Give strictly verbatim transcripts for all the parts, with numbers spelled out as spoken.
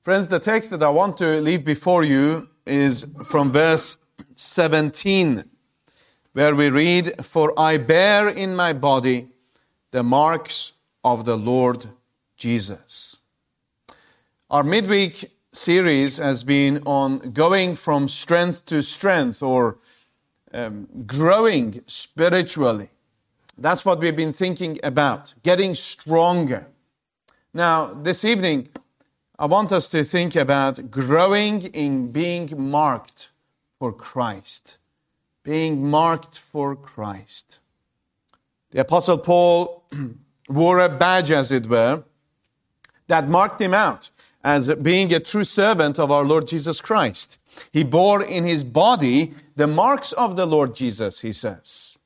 Friends, the text that I want to leave before you is from verse seventeen, where we read, "For I bear in my body the marks of the Lord Jesus." Our midweek series has been on going from strength to strength, or um, growing spiritually. That's what we've been thinking about, getting stronger. Now, this evening, I want us to think about growing in being marked for Christ. Being marked for Christ. The Apostle Paul wore a badge, as it were, that marked him out as being a true servant of our Lord Jesus Christ. He bore in his body the marks of the Lord Jesus, he says.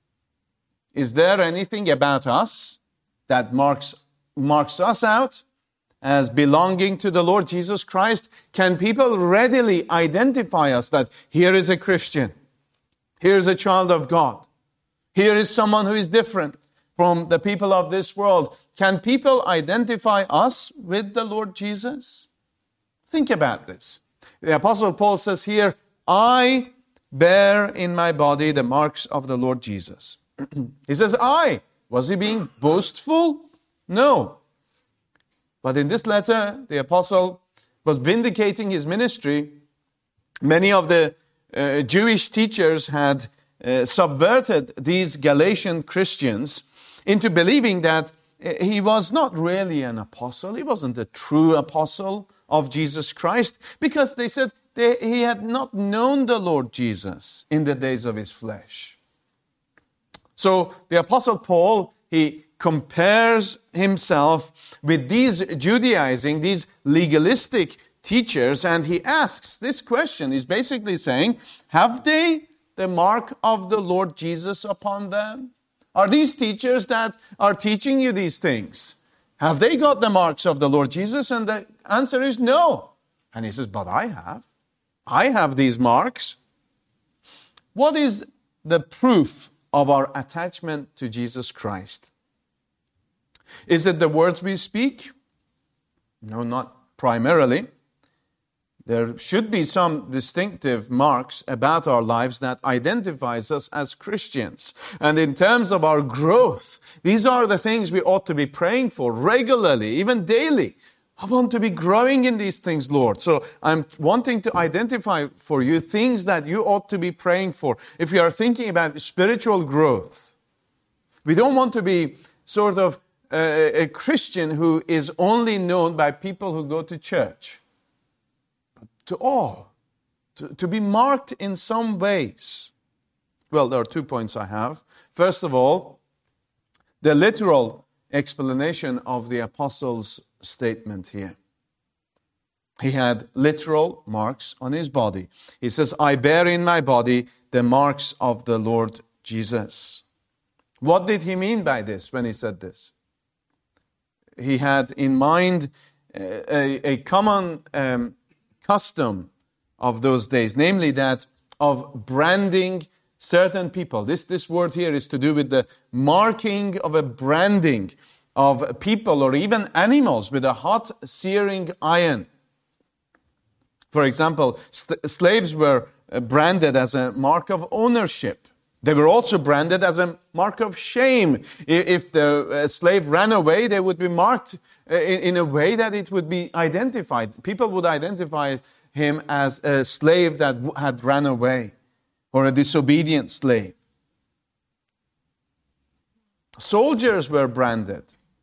Is there anything about us that marks, marks us out as belonging to the Lord Jesus Christ? Can people readily identify us that here is a Christian, here is a child of God, here is someone who is different from the people of this world? Can people identify us with the Lord Jesus? Think about this. The Apostle Paul says here, "I bear in my body the marks of the Lord Jesus." He says, I. Was he being boastful? No. But in this letter, the apostle was vindicating his ministry. Many of the uh, Jewish teachers had uh, subverted these Galatian Christians into believing that he was not really an apostle. He wasn't a true apostle of Jesus Christ, because they said they, he had not known the Lord Jesus in the days of his flesh. So the Apostle Paul, he compares himself with these Judaizing, these legalistic teachers, and he asks this question. He's basically saying, have they the mark of the Lord Jesus upon them? Are these teachers that are teaching you these things, have they got the marks of the Lord Jesus? And the answer is no. And he says, but I have. I have these marks. What is the proof of our attachment to Jesus Christ? Is it the words we speak? No, not primarily. There should be some distinctive marks about our lives that identifies us as Christians. And in terms of our growth, these are the things we ought to be praying for regularly, even daily. I want to be growing in these things, Lord. So I'm wanting to identify for you things that you ought to be praying for. If you are thinking about spiritual growth, we don't want to be sort of a, a Christian who is only known by people who go to church. But to all, to, to be marked in some ways. Well, there are two points I have. First of all, the literal explanation of the apostles' statement here. He had literal marks on his body. He says, I bear in my body the marks of the Lord Jesus. What did he mean by this when he said this? He had in mind a, a common um, custom of those days, namely that of branding certain people. This, this word here is to do with the marking of a branding of people or even animals with a hot searing iron. For example, st- slaves were branded as a mark of ownership. They were also branded as a mark of shame. If the slave ran away, they would be marked in a way that it would be identified. People would identify him as a slave that had ran away or a disobedient slave. Soldiers were branded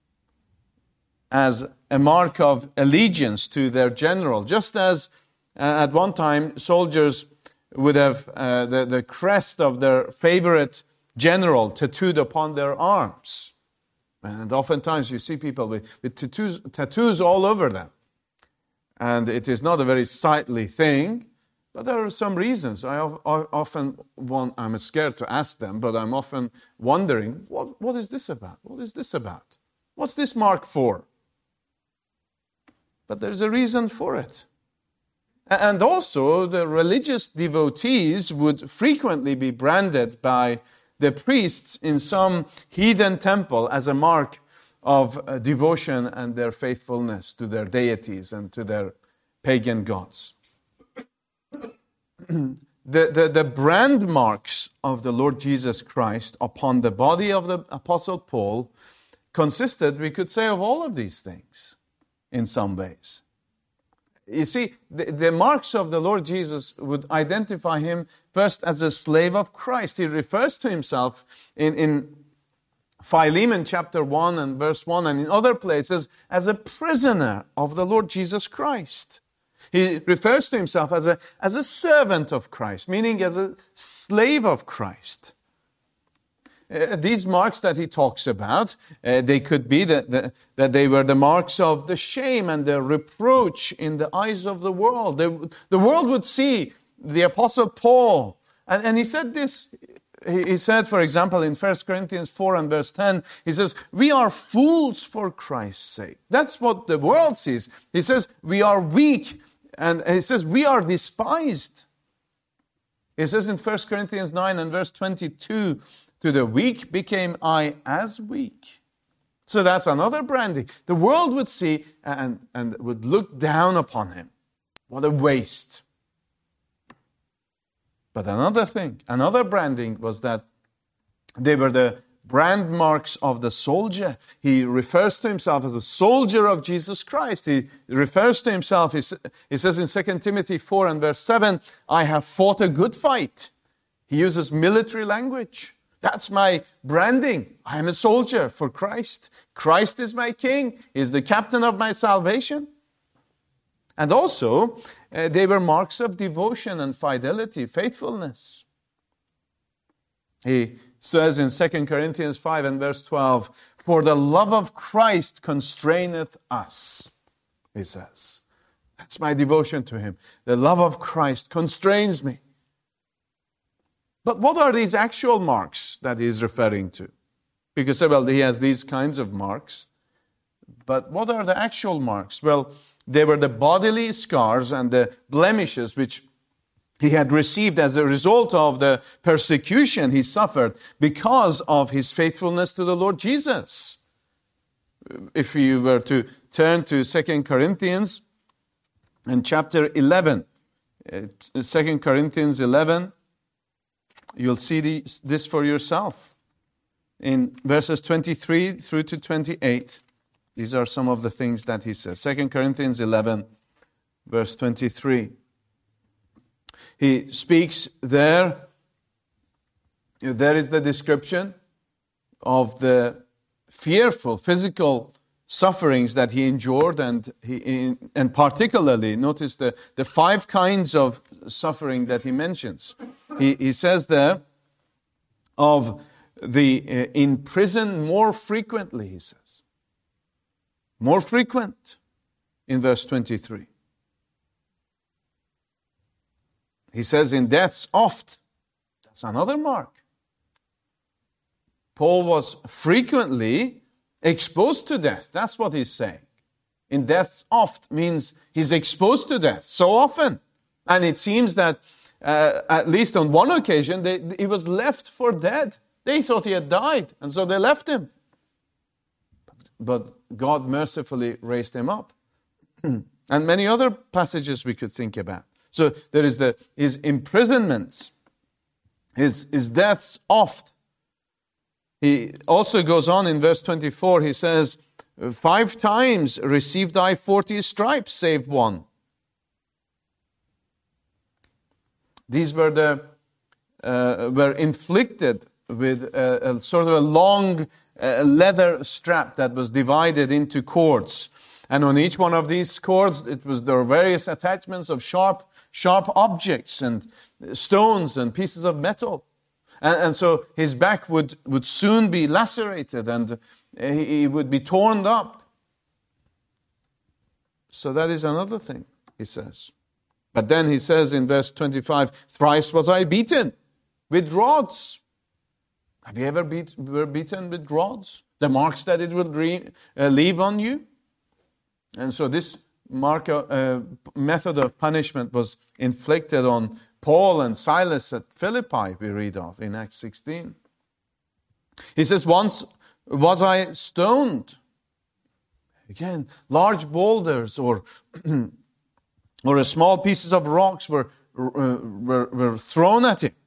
as a mark of allegiance to their general, just as uh, at one time soldiers would have uh, the, the crest of their favorite general tattooed upon their arms. And oftentimes you see people with, with tattoos, tattoos all over them. And it is not a very sightly thing, but there are some reasons. I often want, I'm scared to ask them, but I'm often wondering, what, what is this about? What is this about? What's this mark for? But there's a reason for it. And also, the religious devotees would frequently be branded by the priests in some heathen temple as a mark of devotion and their faithfulness to their deities and to their pagan gods. the, the, the brand marks of the Lord Jesus Christ upon the body of the Apostle Paul consisted, we could say, of all of these things in some ways. You see, the, the marks of the Lord Jesus would identify him first as a slave of Christ. He refers to himself in, in Philemon chapter one and verse one and in other places as a prisoner of the Lord Jesus Christ. He refers to himself as a, as a servant of Christ, meaning as a slave of Christ. Uh, these marks that he talks about, uh, they could be that, the, that they were the marks of the shame and the reproach in the eyes of the world. They, the world would see the Apostle Paul. And, and he said this, he, he said, for example, in First Corinthians four and verse ten, he says, we are fools for Christ's sake. That's what the world sees. He says, we are weak. And he says, we are despised. He says in First Corinthians nine and verse twenty-two, to the weak became I as weak. So that's another branding. The world would see and, and would look down upon him. What a waste. But another thing, another branding was that they were the brand marks of the soldier. He refers to himself as a soldier of Jesus Christ. He refers to himself, he says in Second Timothy four and verse seven, I have fought a good fight. He uses military language. That's my branding. I am a soldier for Christ. Christ is my king. He is the captain of my salvation. And also, uh, they were marks of devotion and fidelity, faithfulness. He says in Second Corinthians five and verse twelve, for the love of Christ constraineth us, he says. That's my devotion to him. The love of Christ constrains me. But what are these actual marks that he's referring to? Because, well, he has these kinds of marks. But what are the actual marks? Well, they were the bodily scars and the blemishes which he had received as a result of the persecution he suffered because of his faithfulness to the Lord Jesus. If you were to turn to Second Corinthians and chapter eleven, Second Corinthians eleven, you'll see these, this for yourself. In verses twenty-three through to twenty-eight, these are some of the things that he says. Second Corinthians eleven, verse twenty-three. He speaks there, there is the description of the fearful physical sufferings that he endured, and he, and particularly, notice the, the five kinds of suffering that he mentions. He, he says there, of the uh, in prison more frequently, he says. More frequent in verse twenty-three. He says in deaths oft. That's another mark. Paul was frequently exposed to death. That's what he's saying. In deaths oft means he's exposed to death so often. And it seems that uh, at least on one occasion, they, he was left for dead. They thought he had died, and so they left him. But God mercifully raised him up. And many other passages we could think about. So there is the his imprisonments, his, his deaths oft. He also goes on in verse twenty-four, he says, five times received I forty stripes, save one. These were the uh, were inflicted with a, a sort of a long uh, leather strap that was divided into cords. And on each one of these cords, it was there were various attachments of sharp, sharp objects and stones and pieces of metal. And, and so his back would, would soon be lacerated and he, he would be torn up. So that is another thing, he says. But then he says in verse twenty-five, thrice was I beaten with rods. Have you ever beat, were beaten with rods? The marks that it would re, uh, leave on you? And so this mark, uh, method of punishment was inflicted on Paul and Silas at Philippi, we read of in Acts sixteen. He says, once was I stoned. Again, large boulders or or a small pieces of rocks were, uh, were, were thrown at him.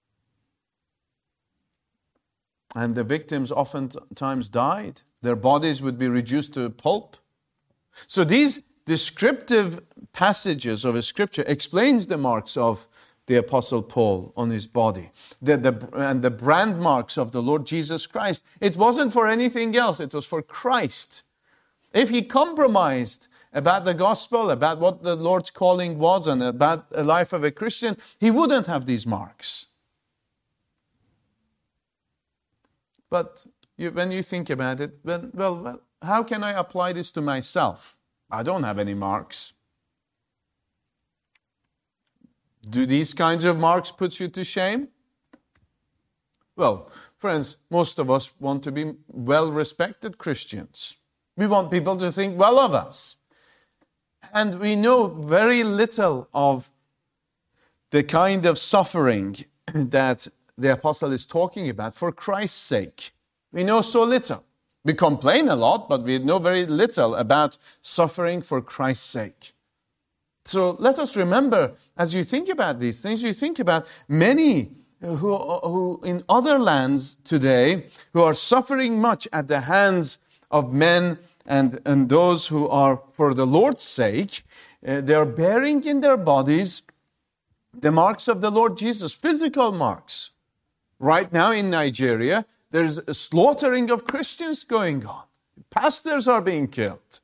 And the victims oftentimes died. Their bodies would be reduced to pulp. So these descriptive passages of a scripture explains the marks of the Apostle Paul on his body, the, the, and the brand marks of the Lord Jesus Christ. It wasn't for anything else. It was for Christ. If he compromised about the gospel, about what the Lord's calling was, and about the life of a Christian, he wouldn't have these marks. But you, when you think about it, well, well, how can I apply this to myself? I don't have any marks. Do these kinds of marks put you to shame? Well, friends, most of us want to be well-respected Christians. We want people to think well of us. And we know very little of the kind of suffering that the apostle is talking about for Christ's sake. We know so little. We complain a lot, but we know very little about suffering for Christ's sake. So let us remember, as you think about these things, you think about many who, who in other lands today, who are suffering much at the hands of men and, and those who are for the Lord's sake. Uh, they are bearing in their bodies the marks of the Lord Jesus, physical marks. Right now in Nigeria, there's a slaughtering of Christians going on. Pastors are being killed.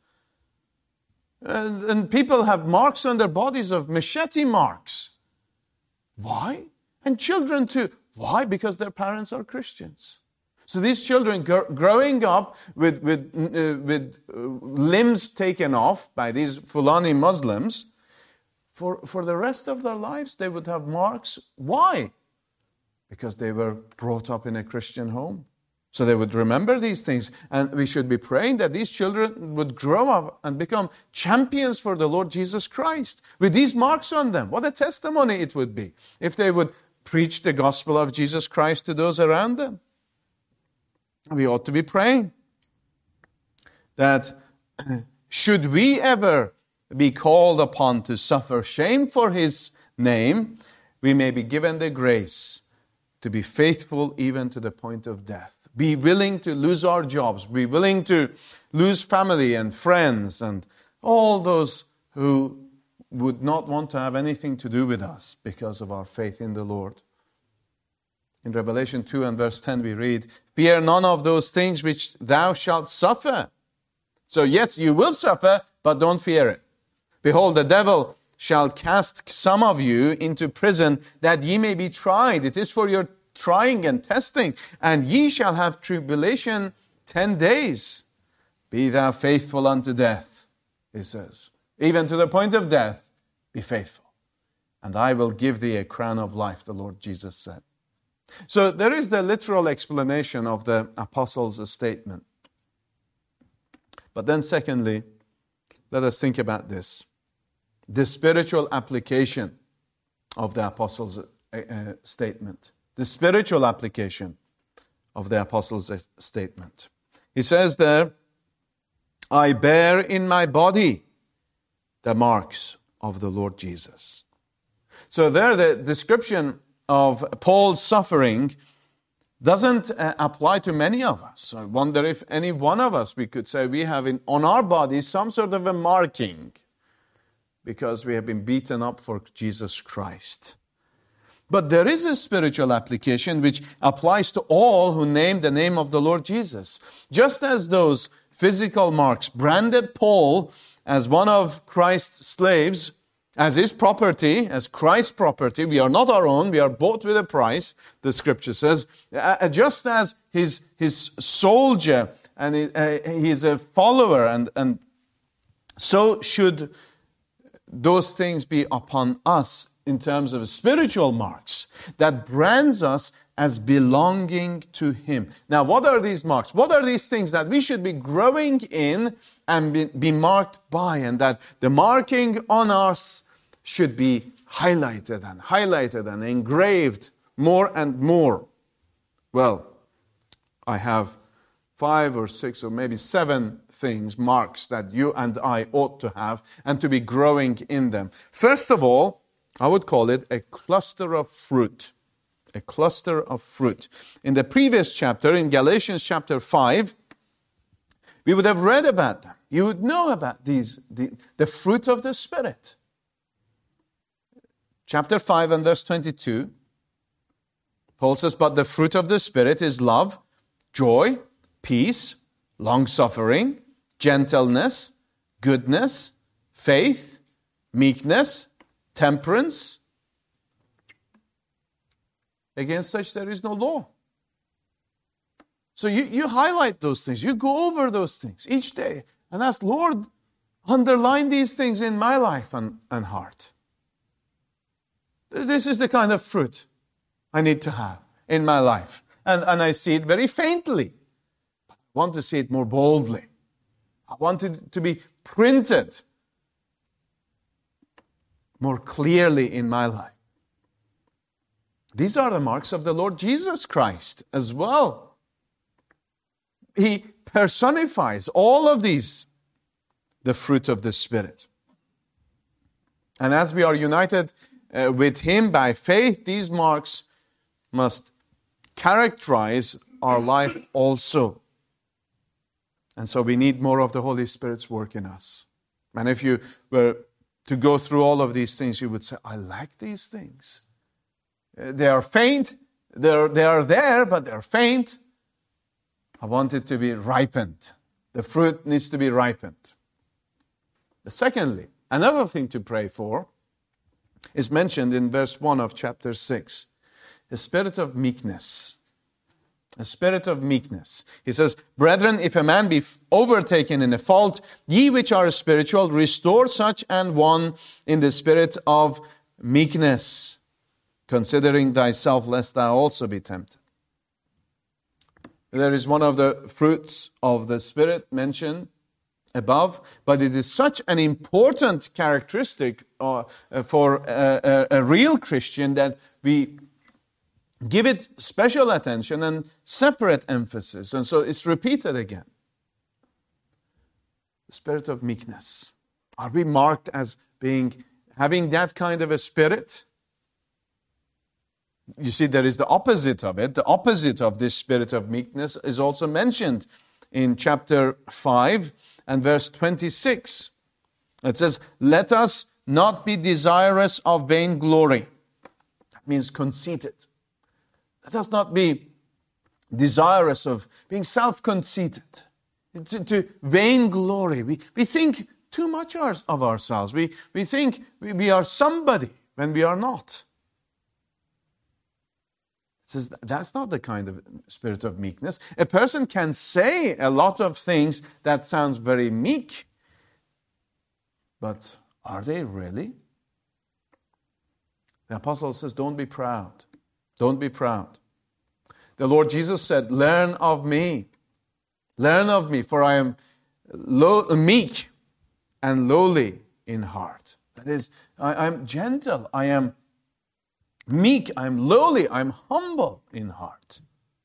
And, and people have marks on their bodies of machete marks. Why? And children too. Why? Because their parents are Christians. So these children gr- growing up with, with, uh, with uh, limbs taken off by these Fulani Muslims, for, for the rest of their lives they would have marks. Why? Because they were brought up in a Christian home. So they would remember these things. And we should be praying that these children would grow up and become champions for the Lord Jesus Christ with these marks on them. What a testimony it would be if they would preach the gospel of Jesus Christ to those around them. We ought to be praying that should we ever be called upon to suffer shame for His name, we may be given the grace to be faithful even to the point of death. Be willing to lose our jobs. Be willing to lose family and friends and all those who would not want to have anything to do with us because of our faith in the Lord. In Revelation two and verse ten we read, "Fear none of those things which thou shalt suffer." So yes, you will suffer, but don't fear it. "Behold, the devil shall cast some of you into prison, that ye may be tried." It is for your trying and testing. "And ye shall have tribulation ten days. Be thou faithful unto death," he says. Even to the point of death, be faithful. "And I will give thee a crown of life," the Lord Jesus said. So there is the literal explanation of the apostles' statement. But then secondly, let us think about this. The spiritual application of the apostles' uh, statement. The spiritual application of the apostles' statement. He says there, "I bear in my body the marks of the Lord Jesus." So there the description of Paul's suffering doesn't uh, apply to many of us. I wonder if any one of us, we could say we have in, on our bodies some sort of a marking because we have been beaten up for Jesus Christ. But there is a spiritual application which applies to all who name the name of the Lord Jesus. Just as those physical marks branded Paul as one of Christ's slaves, as his property, as Christ's property. We are not our own. We are bought with a price, the scripture says. Uh, just as his his soldier and he, uh, he is a follower, and, and so should those things be upon us in terms of spiritual marks that brands us as belonging to Him. Now, what are these marks? What are these things that we should be growing in and be, be marked by, and that the marking on us should be highlighted and highlighted and engraved more and more? Well, I have five or six or maybe seven things, marks that you and I ought to have and to be growing in them. First of all, I would call it a cluster of fruit. A cluster of fruit. In the previous chapter, in Galatians chapter five, we would have read about them. You would know about these, the, the fruit of the Spirit. Chapter five and verse twenty-two, Paul says, but the fruit of the Spirit is love, joy, peace, long-suffering, gentleness, goodness, faith, meekness, temperance. Against such there is no law. So you, you highlight those things. You go over those things each day and ask, Lord, underline these things in my life and, and heart. This is the kind of fruit I need to have in my life. And, and I see it very faintly. But I want to see it more boldly. I want it to be printed more clearly in my life. These are the marks of the Lord Jesus Christ as well. He personifies all of these, the fruit of the Spirit. And as we are united uh, with Him by faith, these marks must characterize our life also. And so we need more of the Holy Spirit's work in us. And if you were to go through all of these things, you would say, I like these things. They are faint. They're, they are there, but they're faint. I want it to be ripened. The fruit needs to be ripened. Secondly, another thing to pray for is mentioned in verse one of chapter six. The spirit of meekness. A spirit of meekness. He says, brethren, if a man be overtaken in a fault, ye which are spiritual, restore such an one in the spirit of meekness, considering thyself, lest thou also be tempted. There is one of the fruits of the Spirit mentioned above, but it is such an important characteristic uh, for a, a, a real Christian that we give it special attention and separate emphasis. And so it's repeated again. The spirit of meekness. Are we marked as being, having that kind of a spirit? You see, there is the opposite of it. The opposite of this spirit of meekness is also mentioned in chapter five and verse twenty-six. It says, let us not be desirous of vainglory. That means conceited. Let us not be desirous of being self-conceited. To, to vainglory. We, we think too much of ourselves. We, we think we, we are somebody when we are not. It says that's not the kind of spirit of meekness. A person can say a lot of things that sounds very meek, but are they really? The apostle says, don't be proud. Don't be proud. The Lord Jesus said, learn of me. Learn of me, for I am low, meek and lowly in heart. That is, I am gentle. I am meek, I'm lowly, I'm humble in heart.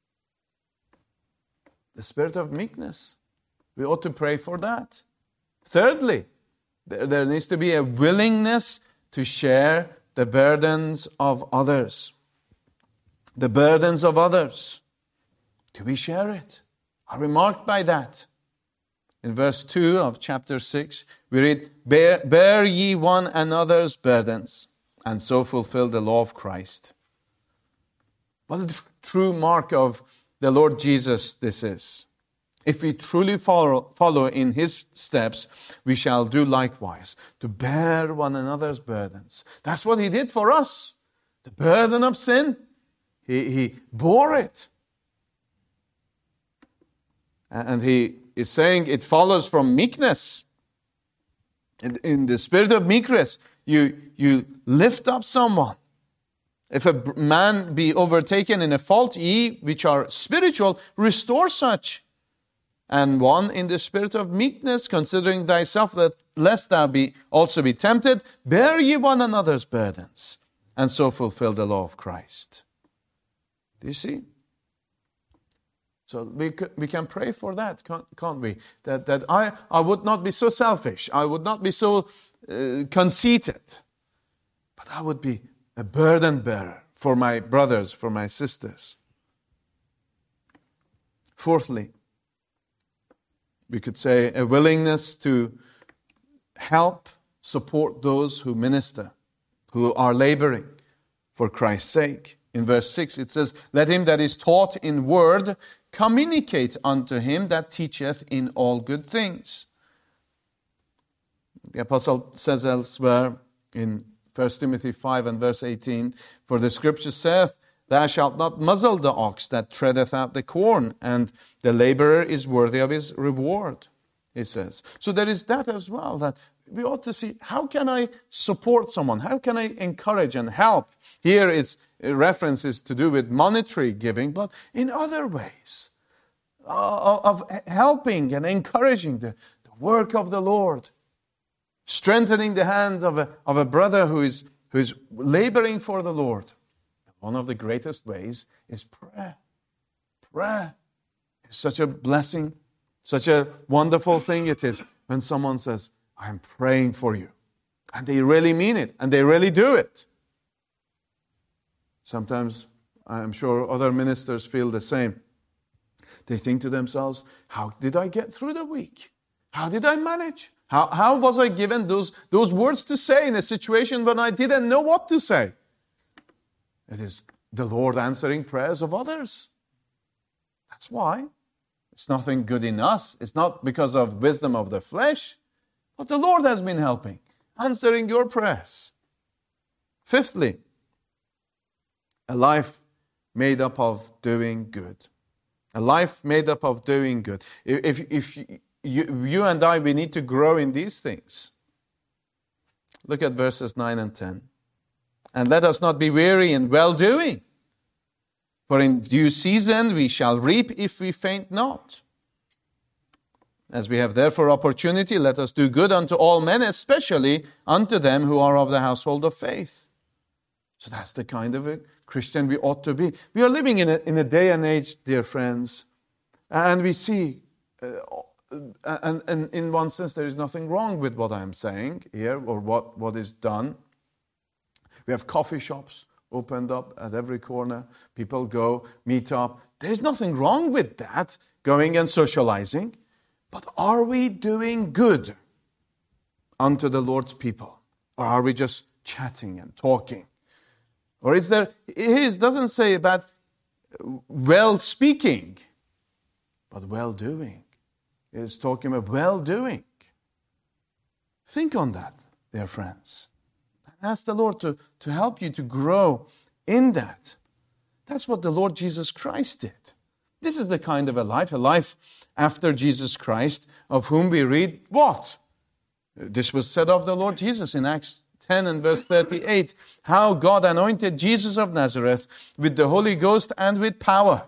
The spirit of meekness. We ought to pray for that. Thirdly, there, there needs to be a willingness to share the burdens of others. The burdens of others. Do we share it? Are we marked by that? In verse two of chapter six, we read, Bear, bear ye one another's burdens, and so fulfill the law of Christ. What a true mark of the Lord Jesus this is. If we truly follow, follow in His steps, we shall do likewise, to bear one another's burdens. That's what He did for us. The burden of sin, He, he bore it. And He is saying it follows from meekness. In, in the spirit of meekness, You, you lift up someone. If a man be overtaken in a fault, ye which are spiritual, restore such. And one in the spirit of meekness, considering thyself, that lest thou be also be tempted, bear ye one another's burdens, and so fulfill the law of Christ. Do you see? So we c- we can pray for that, can't, can't we? That that I, I would not be so selfish. I would not be so uh, conceited. But I would be a burden bearer for my brothers, for my sisters. Fourthly, we could say a willingness to help, support those who minister, who are laboring for Christ's sake. In verse six it says, "Let him that is taught in word communicate unto him that teacheth in all good things." The apostle says elsewhere in First Timothy five and verse eighteen, "For the scripture saith, Thou shalt not muzzle the ox that treadeth out the corn, and the laborer is worthy of his reward," he says. So there is that as well, that we ought to see, how can I support someone? How can I encourage and help? Here is references to do with monetary giving, but in other ways uh, of helping and encouraging the, the work of the Lord, strengthening the hand of a, of a brother who is, who is laboring for the Lord. One of the greatest ways is prayer. Prayer is such a blessing, such a wonderful thing it is when someone says, "I'm praying for you." And they really mean it, and they really do it. Sometimes, I'm sure other ministers feel the same. They think to themselves, how did I get through the week? How did I manage? How, how was I given those, those words to say in a situation when I didn't know what to say? It is the Lord answering prayers of others. That's why. It's nothing good in us. It's not because of wisdom of the flesh. But the Lord has been helping, answering your prayers. Fifthly, a life made up of doing good. A life made up of doing good. If, if you, you and I, we need to grow in these things. Look at verses nine and ten. "And let us not be weary in well-doing, for in due season we shall reap if we faint not. As we have therefore opportunity, let us do good unto all men, especially unto them who are of the household of faith." So that's the kind of a Christian we ought to be. We are living in a, in a day and age, dear friends, and we see, uh, and, and in one sense there is nothing wrong with what I'm saying here, or what, what is done. We have coffee shops opened up at every corner. People go, meet up. There is nothing wrong with that, going and socializing. But are we doing good unto the Lord's people? Or are we just chatting and talking? Or is there, it doesn't say about well speaking, but well doing. It's talking about well doing. Think on that, dear friends. Ask the Lord to, to help you to grow in that. That's what the Lord Jesus Christ did. This is the kind of a life, a life after Jesus Christ, of whom we read what? This was said of the Lord Jesus in Acts ten and verse thirty-eight. How God anointed Jesus of Nazareth with the Holy Ghost and with power.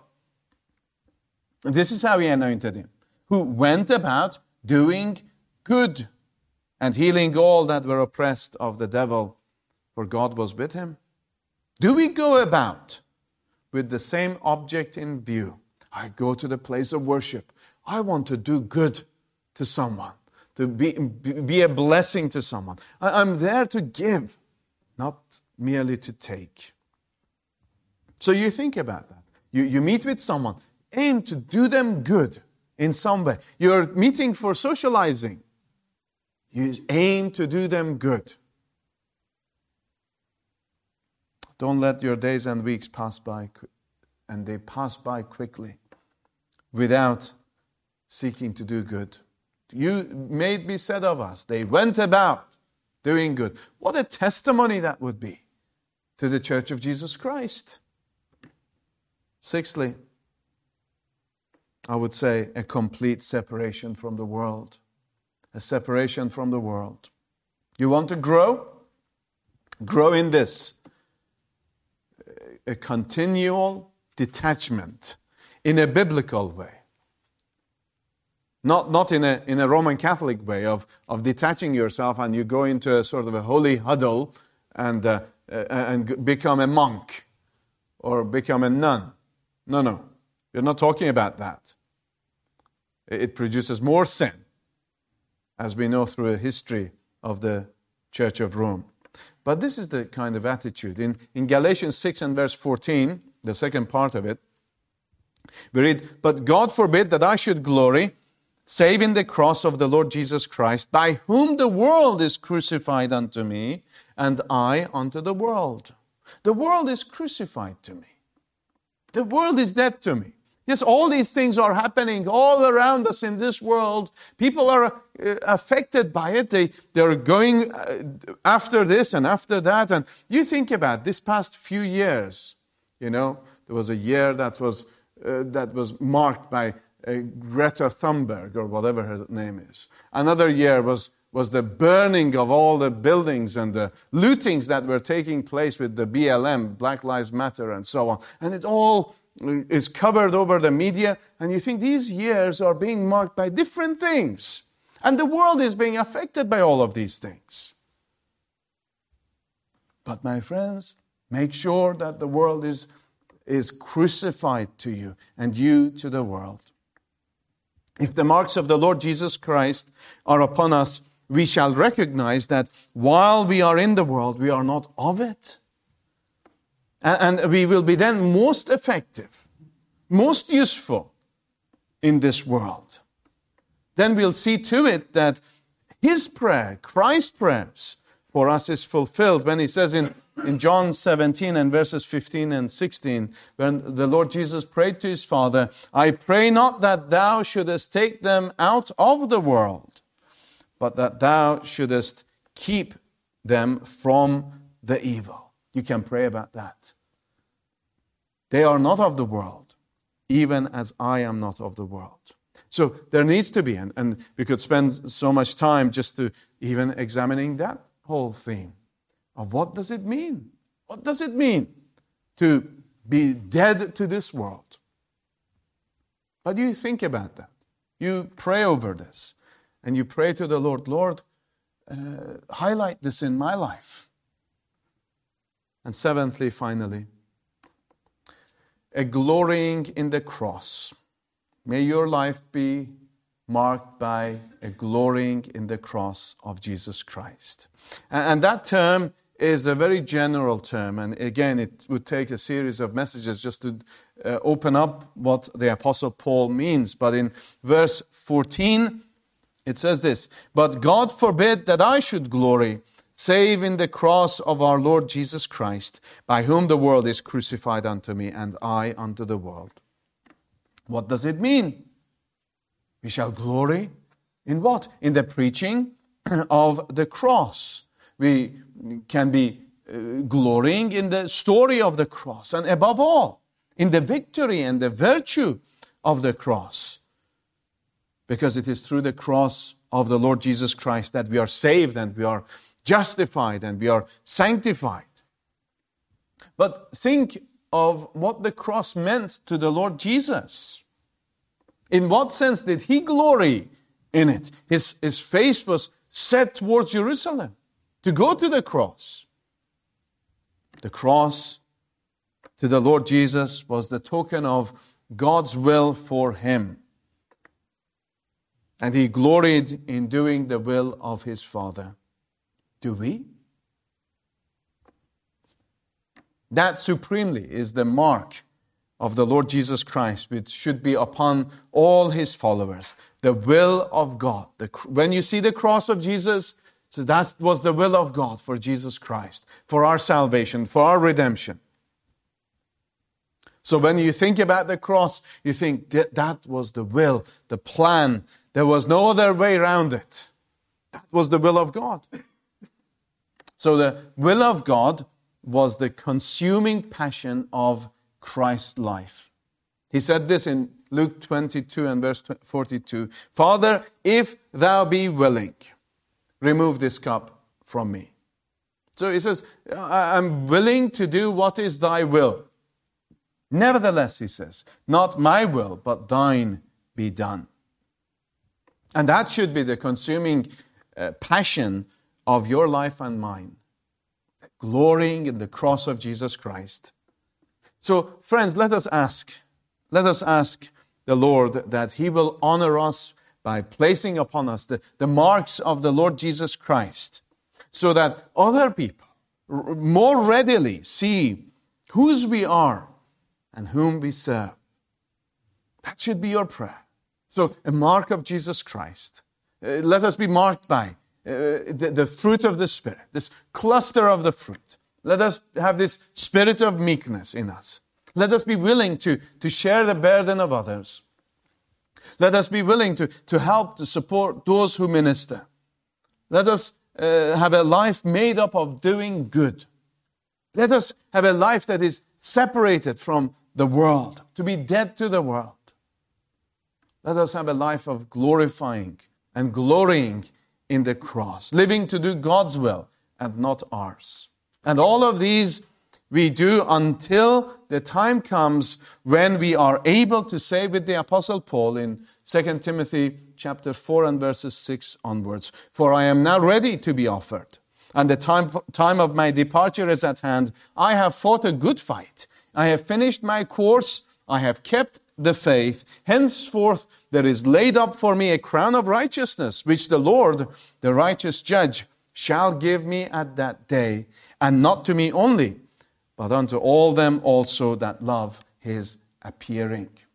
And this is how he anointed him. Who went about doing good and healing all that were oppressed of the devil, for God was with him. Do we go about with the same object in view? I go to the place of worship. I want to do good to someone, to be, be a blessing to someone. I, I'm there to give, not merely to take. So you think about that. You, you meet with someone, aim to do them good in some way. You're meeting for socializing. You aim to do them good. Don't let your days and weeks pass by, and they pass by quickly, without seeking to do good. You may it be said of us, they went about doing good. What a testimony that would be to the Church of Jesus Christ. Sixthly, I would say a complete separation from the world. A separation from the world. You want to grow? Grow in this. A continual detachment in a biblical way. Not, not in a, in a Roman Catholic way of, of detaching yourself and you go into a sort of a holy huddle and, uh, uh, and become a monk or become a nun. No, no. We're not talking about that. It produces more sin, as we know through the history of the Church of Rome. But this is the kind of attitude. In, in Galatians six and verse fourteen, the second part of it, we read, "But God forbid that I should glory, save in the cross of the Lord Jesus Christ, by whom the world is crucified unto me, and I unto the world." The world is crucified to me. The world is dead to me. Yes, all these things are happening all around us in this world. People are uh, affected by it. They, they're going uh, after this and after that. And you think about this past few years, you know, there was a year that was uh, that was marked by uh, Greta Thunberg, or whatever her name is. Another year was, was the burning of all the buildings and the lootings that were taking place with the B L M, Black Lives Matter, and so on. And it all is covered over the media, and you think these years are being marked by different things. And the world is being affected by all of these things. But my friends, make sure that the world is, is crucified to you, and you to the world. If the marks of the Lord Jesus Christ are upon us, we shall recognize that while we are in the world, we are not of it. And we will be then most effective, most useful in this world. Then we'll see to it that His prayer, Christ's prayers for us, is fulfilled when He says in, in John seventeen and verses fifteen and sixteen, when the Lord Jesus prayed to His Father, "I pray not that Thou shouldest take them out of the world, but that Thou shouldest keep them from the evil." You can pray about that. They are not of the world, even as I am not of the world. So there needs to be, and, and we could spend so much time just to even examining that whole theme of what does it mean? What does it mean to be dead to this world? How do you think about that? You pray over this, and you pray to the Lord, "Lord, uh, highlight this in my life." And seventhly, finally, a glorying in the cross. May your life be marked by a glorying in the cross of Jesus Christ. And that term is a very general term. And again, it would take a series of messages just to uh, open up what the Apostle Paul means. But in verse fourteen, it says this, "But God forbid that I should glory, save in the cross of our Lord Jesus Christ, by whom the world is crucified unto me, and I unto the world." What does it mean? We shall glory in what? In the preaching of the cross. We can be uh, glorying in the story of the cross, and above all, in the victory and the virtue of the cross. Because it is through the cross of the Lord Jesus Christ that we are saved and we are justified and we are sanctified. But think of what the cross meant to the Lord Jesus. In what sense did He glory in it? His, his face was set towards Jerusalem to go to the cross. The cross to the Lord Jesus was the token of God's will for Him. And He gloried in doing the will of His Father. Do we? That supremely is the mark of the Lord Jesus Christ, which should be upon all His followers. The will of God. The, when you see the cross of Jesus, so that was the will of God for Jesus Christ, for our salvation, for our redemption. So when you think about the cross, you think that, that was the will, the plan. There was no other way around it. That was the will of God. So the will of God was the consuming passion of Christ's life. He said this in Luke twenty-two and verse forty-two. "Father, if thou be willing, remove this cup from me." So he says, I'm willing to do what is thy will. Nevertheless, he says, not my will, but thine be done. And that should be the consuming uh, passion of your life and mine. Glorying in the cross of Jesus Christ. So, friends, let us ask, let us ask the Lord that He will honor us by placing upon us the, the marks of the Lord Jesus Christ, so that other people r- more readily see whose we are and whom we serve. That should be your prayer. So, a mark of Jesus Christ. Uh, let us be marked by uh, the, the fruit of the Spirit, this cluster of the fruit. Let us have this spirit of meekness in us. Let us be willing to, to share the burden of others. Let us be willing to, to help, to support those who minister. Let us uh, have a life made up of doing good. Let us have a life that is separated from the world, to be dead to the world. Let us have a life of glorifying and glorying in the cross, living to do God's will and not ours. And all of these we do until the time comes when we are able to say with the Apostle Paul in Second Timothy chapter four and verses six onwards, "For I am now ready to be offered, and the time, time of my departure is at hand. I have fought a good fight. I have finished my course. I have kept the faith. Henceforth there is laid up for me a crown of righteousness, which the Lord, the righteous judge, shall give me at that day, and not to me only, but unto all them also that love His appearing."